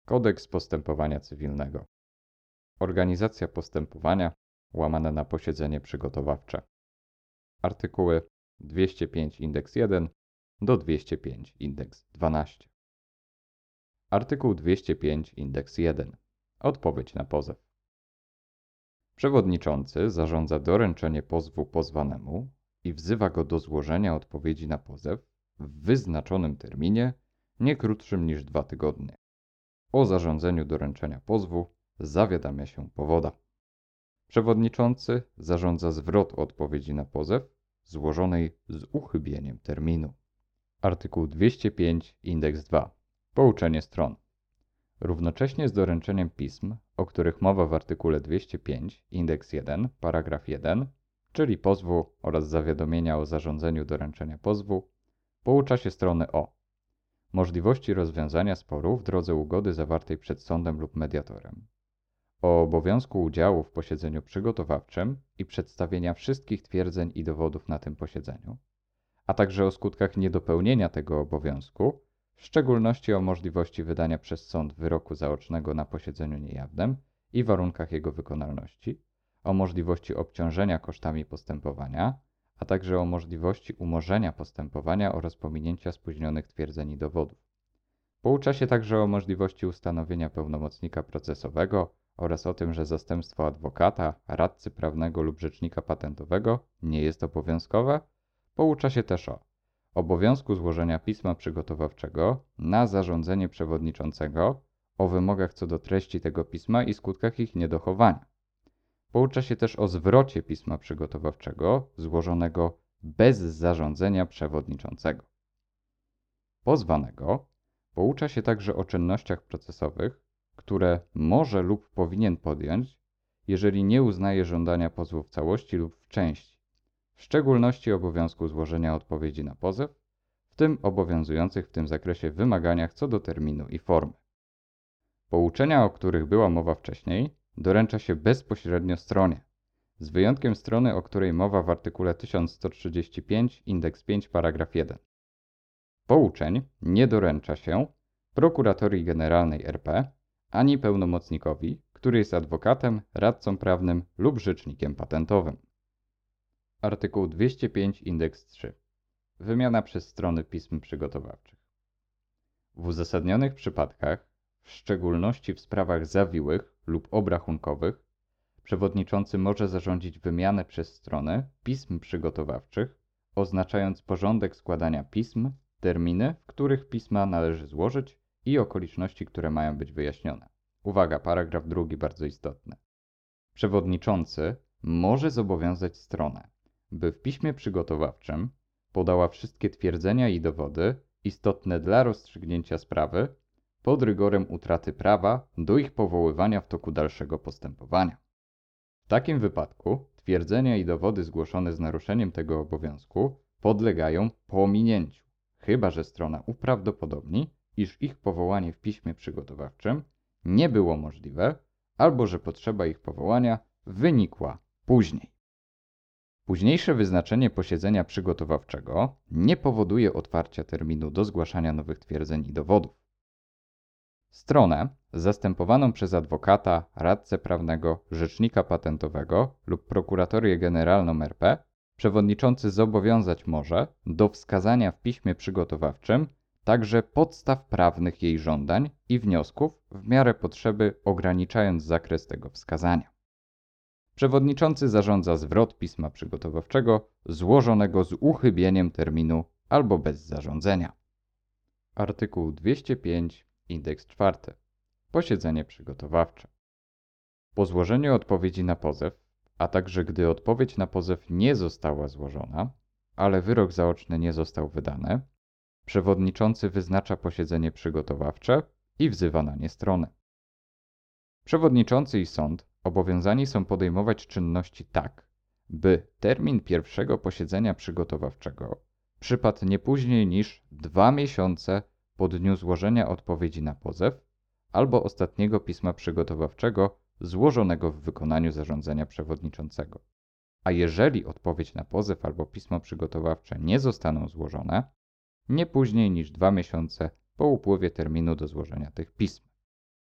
Kodeks postępowania cywilnego. Organizacja postępowania łamane na posiedzenie przygotowawcze. Artykuły 205 indeks 1 do 205 indeks 12. Artykuł 205 indeks 1. Odpowiedź na pozew. Przewodniczący zarządza doręczenie pozwu pozwanemu i wzywa go do złożenia odpowiedzi na pozew w wyznaczonym terminie nie krótszym niż 2 tygodnie. O zarządzeniu doręczenia pozwu zawiadamia się powoda. Przewodniczący zarządza zwrot odpowiedzi na pozew złożonej z uchybieniem terminu. Artykuł 205 indeks 2. Pouczenie stron. Równocześnie z doręczeniem pism, o których mowa w artykule 205 indeks 1 paragraf 1, czyli pozwu oraz zawiadomienia o zarządzeniu doręczenia pozwu, poucza się strony o możliwości rozwiązania sporu w drodze ugody zawartej przed sądem lub mediatorem, o obowiązku udziału w posiedzeniu przygotowawczym i przedstawienia wszystkich twierdzeń i dowodów na tym posiedzeniu, a także o skutkach niedopełnienia tego obowiązku, w szczególności o możliwości wydania przez sąd wyroku zaocznego na posiedzeniu niejawnym i warunkach jego wykonalności, o możliwości obciążenia kosztami postępowania, a także o możliwości umorzenia postępowania oraz pominięcia spóźnionych twierdzeń i dowodów. Poucza się także o możliwości ustanowienia pełnomocnika procesowego oraz o tym, że zastępstwo adwokata, radcy prawnego lub rzecznika patentowego nie jest obowiązkowe. Poucza się też o obowiązku złożenia pisma przygotowawczego na zarządzenie przewodniczącego, o wymogach co do treści tego pisma i skutkach ich niedochowania. Poucza się też o zwrocie pisma przygotowawczego złożonego bez zarządzenia przewodniczącego. Pozwanego poucza się także o czynnościach procesowych, które może lub powinien podjąć, jeżeli nie uznaje żądania pozwu w całości lub w części, w szczególności obowiązku złożenia odpowiedzi na pozew, w tym obowiązujących w tym zakresie wymaganiach co do terminu i formy. Pouczenia, o których była mowa wcześniej, doręcza się bezpośrednio stronie, z wyjątkiem strony, o której mowa w artykule 1135 indeks 5 paragraf 1. Pouczeń nie doręcza się Prokuratorii Generalnej RP ani pełnomocnikowi, który jest adwokatem, radcą prawnym lub rzecznikiem patentowym. Artykuł 205 indeks 3. Wymiana przez strony pism przygotowawczych. W uzasadnionych przypadkach, w szczególności w sprawach zawiłych lub obrachunkowych, przewodniczący może zarządzić wymianę przez strony pism przygotowawczych, oznaczając porządek składania pism, terminy, w których pisma należy złożyć i okoliczności, które mają być wyjaśnione. Uwaga, paragraf 2 bardzo istotny. Przewodniczący może zobowiązać stronę, by w piśmie przygotowawczym podała wszystkie twierdzenia i dowody istotne dla rozstrzygnięcia sprawy pod rygorem utraty prawa do ich powoływania w toku dalszego postępowania. W takim wypadku twierdzenia i dowody zgłoszone z naruszeniem tego obowiązku podlegają pominięciu, chyba że strona uprawdopodobni, iż ich powołanie w piśmie przygotowawczym nie było możliwe, albo że potrzeba ich powołania wynikła później. Późniejsze wyznaczenie posiedzenia przygotowawczego nie powoduje otwarcia terminu do zgłaszania nowych twierdzeń i dowodów. Stronę zastępowaną przez adwokata, radcę prawnego, rzecznika patentowego lub prokuratorię generalną RP przewodniczący zobowiązać może do wskazania w piśmie przygotowawczym także podstaw prawnych jej żądań i wniosków w miarę potrzeby, ograniczając zakres tego wskazania. Przewodniczący zarządza zwrot pisma przygotowawczego złożonego z uchybieniem terminu albo bez zarządzenia. Artykuł 205 indeks 4. Posiedzenie przygotowawcze. Po złożeniu odpowiedzi na pozew, a także gdy odpowiedź na pozew nie została złożona, ale wyrok zaoczny nie został wydany, przewodniczący wyznacza posiedzenie przygotowawcze i wzywa na nie stronę. Przewodniczący i sąd obowiązani są podejmować czynności tak, by termin pierwszego posiedzenia przygotowawczego przypadł nie później niż 2 miesiące po dniu złożenia odpowiedzi na pozew albo ostatniego pisma przygotowawczego złożonego w wykonaniu zarządzenia przewodniczącego. A jeżeli odpowiedź na pozew albo pismo przygotowawcze nie zostaną złożone, nie później niż 2 miesiące po upływie terminu do złożenia tych pism.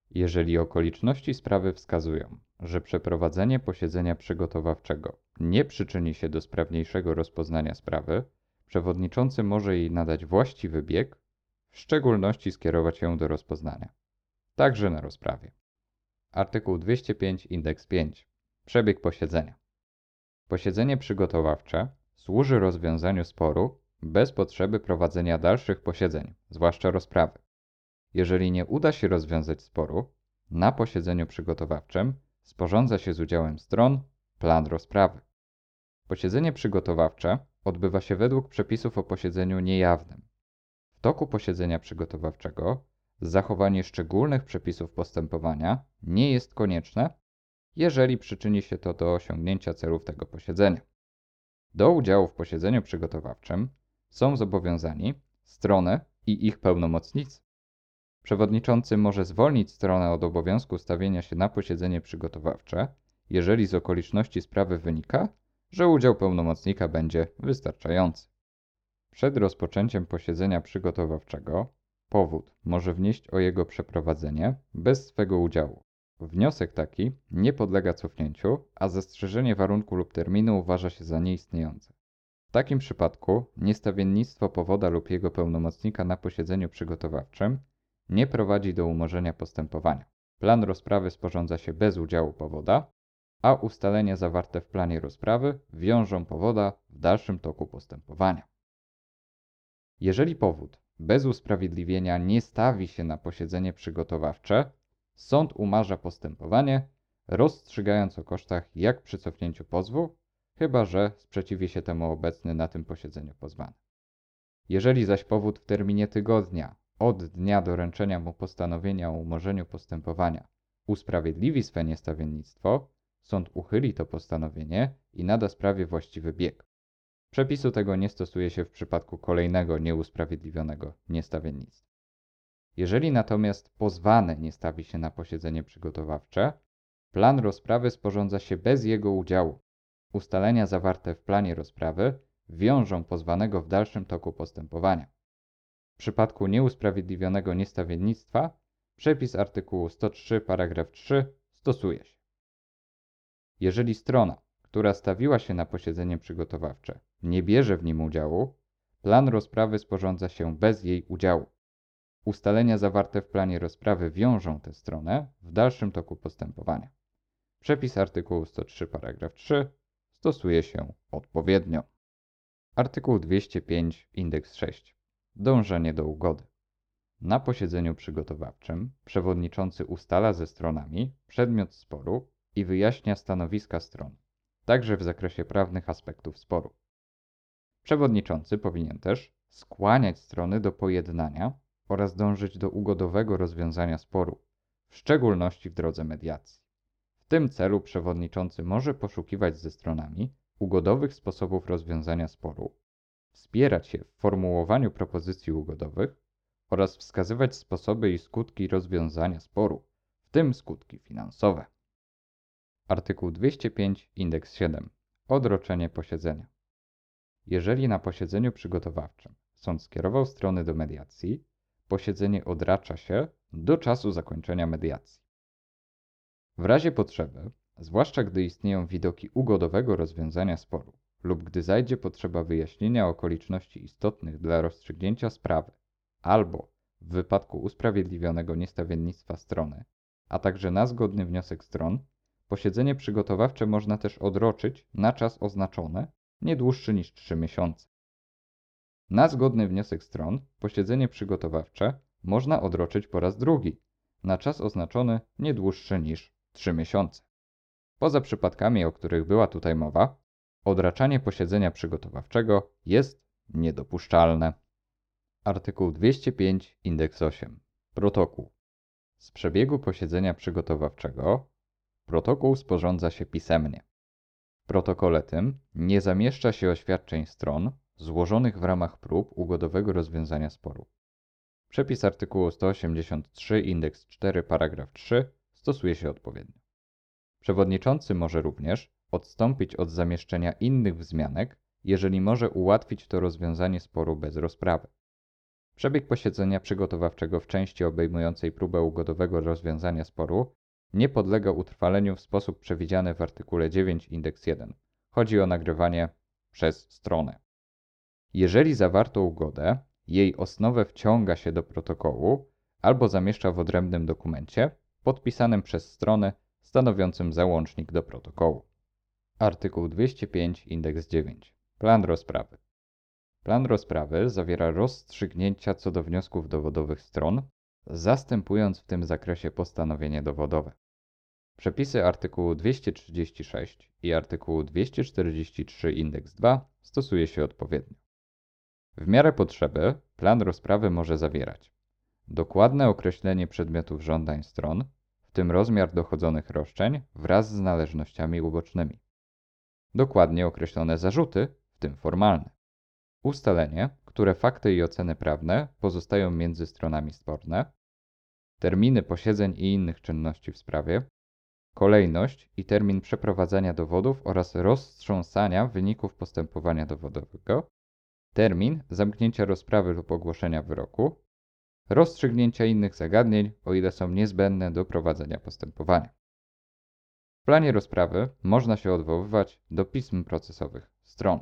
Jeżeli okoliczności sprawy wskazują, że przeprowadzenie posiedzenia przygotowawczego nie przyczyni się do sprawniejszego rozpoznania sprawy, przewodniczący może jej nadać właściwy bieg, w szczególności skierować ją do rozpoznania, także na rozprawie. Artykuł 205 indeks 5. Przebieg posiedzenia. Posiedzenie przygotowawcze służy rozwiązaniu sporu bez potrzeby prowadzenia dalszych posiedzeń, zwłaszcza rozprawy. Jeżeli nie uda się rozwiązać sporu, na posiedzeniu przygotowawczym sporządza się z udziałem stron plan rozprawy. Posiedzenie przygotowawcze odbywa się według przepisów o posiedzeniu niejawnym. W toku posiedzenia przygotowawczego zachowanie szczególnych przepisów postępowania nie jest konieczne, jeżeli przyczyni się to do osiągnięcia celów tego posiedzenia. Do udziału w posiedzeniu przygotowawczym są zobowiązani strony i ich pełnomocnicy. Przewodniczący może zwolnić stronę od obowiązku stawienia się na posiedzenie przygotowawcze, jeżeli z okoliczności sprawy wynika, że udział pełnomocnika będzie wystarczający. Przed rozpoczęciem posiedzenia przygotowawczego powód może wnieść o jego przeprowadzenie bez swego udziału. Wniosek taki nie podlega cofnięciu, a zastrzeżenie warunku lub terminu uważa się za nieistniejące. W takim przypadku niestawiennictwo powoda lub jego pełnomocnika na posiedzeniu przygotowawczym nie prowadzi do umorzenia postępowania. Plan rozprawy sporządza się bez udziału powoda, a ustalenia zawarte w planie rozprawy wiążą powoda w dalszym toku postępowania. Jeżeli powód bez usprawiedliwienia nie stawi się na posiedzenie przygotowawcze, sąd umarza postępowanie, rozstrzygając o kosztach jak przy cofnięciu pozwu, chyba że sprzeciwi się temu obecny na tym posiedzeniu pozwany. Jeżeli zaś powód w terminie tygodnia od dnia doręczenia mu postanowienia o umorzeniu postępowania usprawiedliwi swe niestawiennictwo, sąd uchyli to postanowienie i nada sprawie właściwy bieg. Przepisu tego nie stosuje się w przypadku kolejnego nieusprawiedliwionego niestawiennictwa. Jeżeli natomiast pozwany nie stawi się na posiedzenie przygotowawcze, plan rozprawy sporządza się bez jego udziału. Ustalenia zawarte w planie rozprawy wiążą pozwanego w dalszym toku postępowania. W przypadku nieusprawiedliwionego niestawiennictwa przepis artykułu 103 paragraf 3 stosuje się. Jeżeli strona, która stawiła się na posiedzenie przygotowawcze, nie bierze w nim udziału, plan rozprawy sporządza się bez jej udziału. Ustalenia zawarte w planie rozprawy wiążą tę stronę w dalszym toku postępowania. Przepis artykułu 103 paragraf 3 stosuje się odpowiednio. Artykuł 205 indeks 6. Dążenie do ugody. Na posiedzeniu przygotowawczym przewodniczący ustala ze stronami przedmiot sporu i wyjaśnia stanowiska stron, także w zakresie prawnych aspektów sporu. Przewodniczący powinien też skłaniać strony do pojednania oraz dążyć do ugodowego rozwiązania sporu, w szczególności w drodze mediacji. W tym celu przewodniczący może poszukiwać ze stronami ugodowych sposobów rozwiązania sporu, wspierać się w formułowaniu propozycji ugodowych oraz wskazywać sposoby i skutki rozwiązania sporu, w tym skutki finansowe. Artykuł 205 indeks 7. Odroczenie posiedzenia. Jeżeli na posiedzeniu przygotowawczym sąd skierował strony do mediacji, posiedzenie odracza się do czasu zakończenia mediacji. W razie potrzeby, zwłaszcza gdy istnieją widoki ugodowego rozwiązania sporu lub gdy zajdzie potrzeba wyjaśnienia okoliczności istotnych dla rozstrzygnięcia sprawy albo w wypadku usprawiedliwionego niestawiennictwa strony, a także na zgodny wniosek stron, posiedzenie przygotowawcze można też odroczyć na czas oznaczony, nie dłuższy niż 3 miesiące. Na zgodny wniosek stron posiedzenie przygotowawcze można odroczyć po raz drugi, na czas oznaczony nie dłuższy niż 3 miesiące. Poza przypadkami, o których była tutaj mowa, odraczanie posiedzenia przygotowawczego jest niedopuszczalne. Artykuł 205 indeks 8. Protokół. Z przebiegu posiedzenia przygotowawczego protokół sporządza się pisemnie. W protokole tym nie zamieszcza się oświadczeń stron złożonych w ramach prób ugodowego rozwiązania sporu. Przepis artykułu 183 indeks 4 paragraf 3 stosuje się odpowiednio. Przewodniczący może również odstąpić od zamieszczenia innych wzmianek, jeżeli może ułatwić to rozwiązanie sporu bez rozprawy. Przebieg posiedzenia przygotowawczego w części obejmującej próbę ugodowego rozwiązania sporu nie podlega utrwaleniu w sposób przewidziany w artykule 9 indeks 1. Chodzi o nagrywanie przez stronę. Jeżeli zawarto ugodę, jej osnowę wciąga się do protokołu albo zamieszcza w odrębnym dokumencie podpisanym przez stronę stanowiącym załącznik do protokołu. Artykuł 205 indeks 9. Plan rozprawy. Plan rozprawy zawiera rozstrzygnięcia co do wniosków dowodowych stron, zastępując w tym zakresie postanowienie dowodowe. Przepisy artykułu 236 i artykułu 243 indeks 2 stosuje się odpowiednio. W miarę potrzeby plan rozprawy może zawierać dokładne określenie przedmiotów żądań stron, w tym rozmiar dochodzonych roszczeń wraz z należnościami ubocznymi, dokładnie określone zarzuty, w tym formalne, ustalenie, które fakty i oceny prawne pozostają między stronami sporne, terminy posiedzeń i innych czynności w sprawie, kolejność i termin przeprowadzania dowodów oraz roztrząsania wyników postępowania dowodowego, termin zamknięcia rozprawy lub ogłoszenia wyroku, rozstrzygnięcia innych zagadnień, o ile są niezbędne do prowadzenia postępowania. W planie rozprawy można się odwoływać do pism procesowych stron.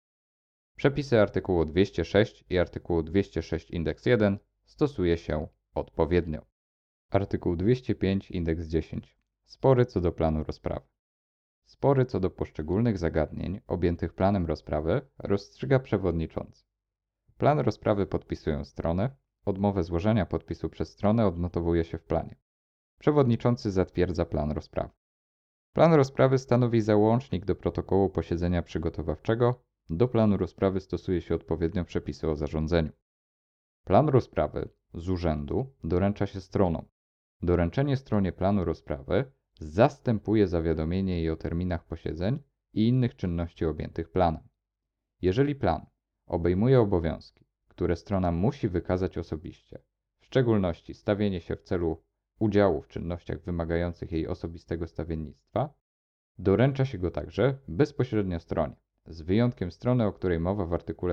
Przepisy artykułu 206 i artykułu 206 indeks 1 stosuje się odpowiednio. Artykuł 205 indeks 10. Spory co do planu rozprawy. Spory co do poszczególnych zagadnień objętych planem rozprawy rozstrzyga przewodniczący. Plan rozprawy podpisują strony, odmowę złożenia podpisu przez stronę odnotowuje się w planie. Przewodniczący zatwierdza plan rozprawy. Plan rozprawy stanowi załącznik do protokołu posiedzenia przygotowawczego. Do planu rozprawy stosuje się odpowiednio przepisy o zarządzeniu. Plan rozprawy z urzędu doręcza się stronom. Doręczenie stronie planu rozprawy zastępuje zawiadomienie jej o terminach posiedzeń i innych czynności objętych planem. Jeżeli plan obejmuje obowiązki, które strona musi wykazać osobiście, w szczególności stawienie się w celu udziału w czynnościach wymagających jej osobistego stawiennictwa, doręcza się go także bezpośrednio stronie, z wyjątkiem strony, o której mowa w artykule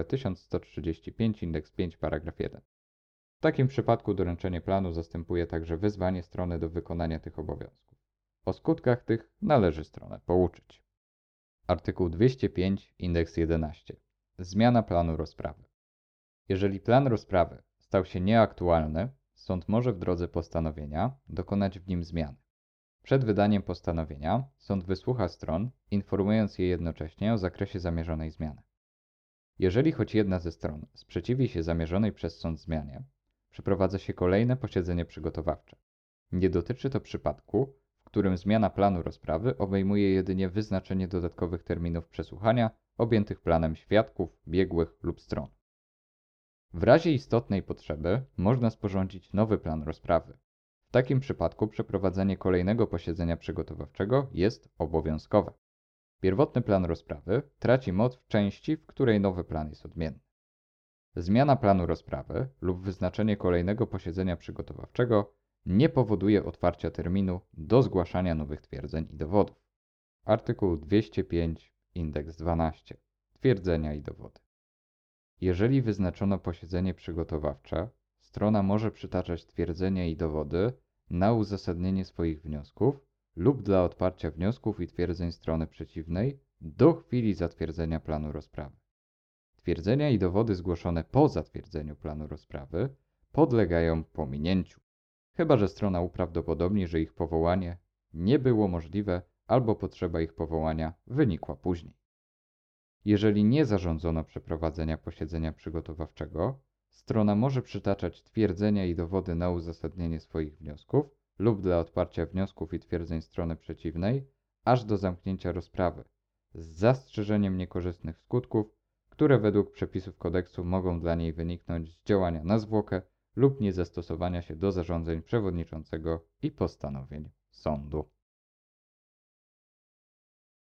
1135 indeks 5 paragraf 1. W takim przypadku doręczenie planu zastępuje także wezwanie strony do wykonania tych obowiązków. O skutkach tych należy stronę pouczyć. Artykuł 205 indeks 11. Zmiana planu rozprawy. Jeżeli plan rozprawy stał się nieaktualny, sąd może w drodze postanowienia dokonać w nim zmiany. Przed wydaniem postanowienia sąd wysłucha stron, informując je jednocześnie o zakresie zamierzonej zmiany. Jeżeli choć jedna ze stron sprzeciwi się zamierzonej przez sąd zmianie, przeprowadza się kolejne posiedzenie przygotowawcze. Nie dotyczy to przypadku, w którym zmiana planu rozprawy obejmuje jedynie wyznaczenie dodatkowych terminów przesłuchania objętych planem świadków, biegłych lub stron. W razie istotnej potrzeby można sporządzić nowy plan rozprawy. W takim przypadku przeprowadzenie kolejnego posiedzenia przygotowawczego jest obowiązkowe. Pierwotny plan rozprawy traci moc w części, w której nowy plan jest odmienny. Zmiana planu rozprawy lub wyznaczenie kolejnego posiedzenia przygotowawczego nie powoduje otwarcia terminu do zgłaszania nowych twierdzeń i dowodów. Artykuł 205 indeks 12. Twierdzenia i dowody. Jeżeli wyznaczono posiedzenie przygotowawcze, strona może przytaczać twierdzenia i dowody na uzasadnienie swoich wniosków lub dla odparcia wniosków i twierdzeń strony przeciwnej do chwili zatwierdzenia planu rozprawy. Twierdzenia i dowody zgłoszone po zatwierdzeniu planu rozprawy podlegają pominięciu, chyba że strona uprawdopodobni, że ich powołanie nie było możliwe albo potrzeba ich powołania wynikła później. Jeżeli nie zarządzono przeprowadzenia posiedzenia przygotowawczego, strona może przytaczać twierdzenia i dowody na uzasadnienie swoich wniosków lub dla odparcia wniosków i twierdzeń strony przeciwnej, aż do zamknięcia rozprawy, z zastrzeżeniem niekorzystnych skutków, które według przepisów kodeksu mogą dla niej wyniknąć z działania na zwłokę lub niezastosowania się do zarządzeń przewodniczącego i postanowień sądu.